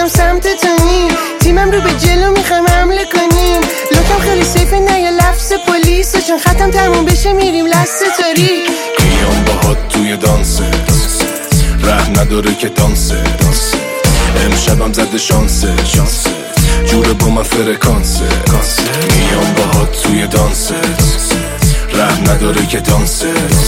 رفتم سمت تونی، تیمم رو به جلو میخوایم حمله کنیم. لوکم خیلی سیفه نه یه لفظ پلیسه، چون ختم تموم بشه میریم لسه تاریک. میام باهات توی دانسه، ره نداره که دانسه. امشبم زده شانسه، جوره با من فرکانسه. میام باهات توی دانسه، ره نداره که دانسه.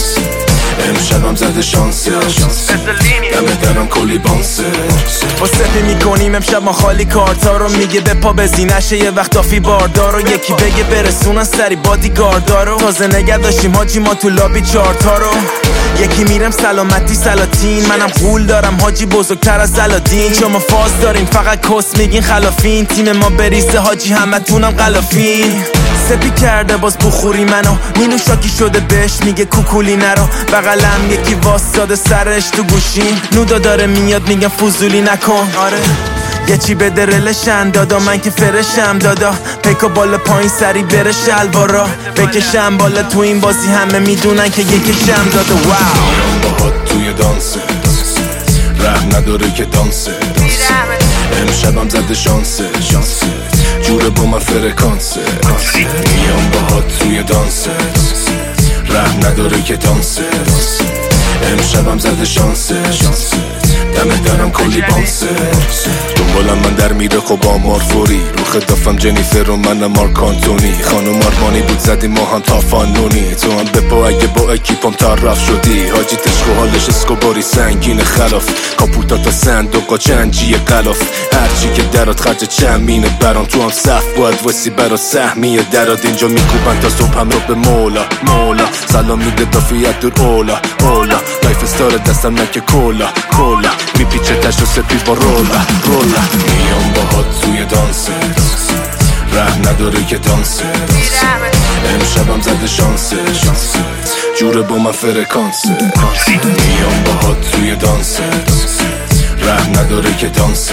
امشبم زده شانسه، دمه درم کلی بانسه. با سپی میکنیم امشب ما خالی کارتا رو، میگه به پا بزی نشه یه وقت آفی باردارو. یکی بگه برسونن سری بادی گاردارو، تازه نگه داشتیم حاجی ما تو لابی چارتا رو. یکی میرم سلامتی سلاطین، منم قول دارم حاجی بزرگتر از علادین. شما فاز دارین فقط کس میگین خلافین، تیم ما بریزه حاجی همه تونم غلافین. سپی کرده باز بخوری منو، مینو شاکی شده بهش میگه کوکولی نرو. بغلم یکی واساده سرش تو گوشین، نودا داره میاد میگم فضولی نکن. آره یه چی به درلشن دادا، من که فرشم دادا. پیکا بالا پایین سری بره شلوارا بکشم بالا، تو این بازی همه میدونن که یکشم دادا. واو میام باهات توی دانسه، ره نداره که دانسه. امشبم زده شانسه، جوره با من فرکانسه. میام باهات توی دانسه، ره نداره که دانسه. امشبم زده شانسه، دمه درم کلی بانسه. دنبالم من در میره خب آمار فوری، رو خدافم جنیفر و منم مارک آنتونی. خانوم آرمانی بود زدیم ما هم تا فانونی، تو هم بپا اگه با اکیپم طرف شدی. حاجی تشک و حالش اسکوباری سنگین خلاف، کاپوتا تا صندوقا چنجی غلاف. هرچی که درات خرج چمینه برام، تو هم صف باید وسی برا سهمیه دراد. اینجا میکوبن تا صبح هم رو به مولا مولا، سلام میده دافیت دور اولا اولا. لایف استار دستم نکه کولا کولا، میپیچه تش و سپی با رولا رولا. میام باهات توی دانسه، ره نداره که دانسه. امشبم زده شانسه، جوره با من فرکانسه. میام باهات توی دانسه، ره نداره که دانسه.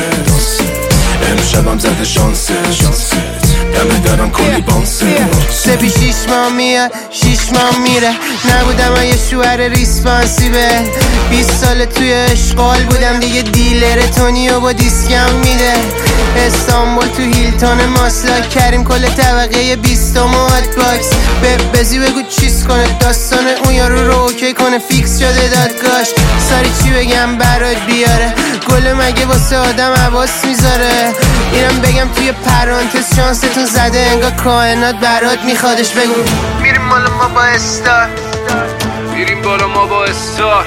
امشبم زده شانسه، دمه درم کلی بانسه. سپی 6 ماه میاد 6 ماه میره، نبودم یه شوهر ریسپانسیبل. 20 سال توی اشغال بودم دیگه، دیلر تونیو با دیسکم میده. استانبول تو هیلتون ماسلاک کردیم کل طبقه 20 هات باکس. بزی بگو چیز کنه داستان اون یارو رو اوکی کنه، فیکس شده دادگاش. ساری چی بگم برات بیاره، گل مگه واسه آدم حواس میذاره. اینم بگم توی پرانتز شانستون زده، انگار کائنات برات میخوادش. بگو میریم بالا ما با استار، میریم بالا ما با استار.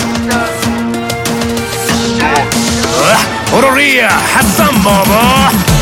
برو ریا حسن بابا.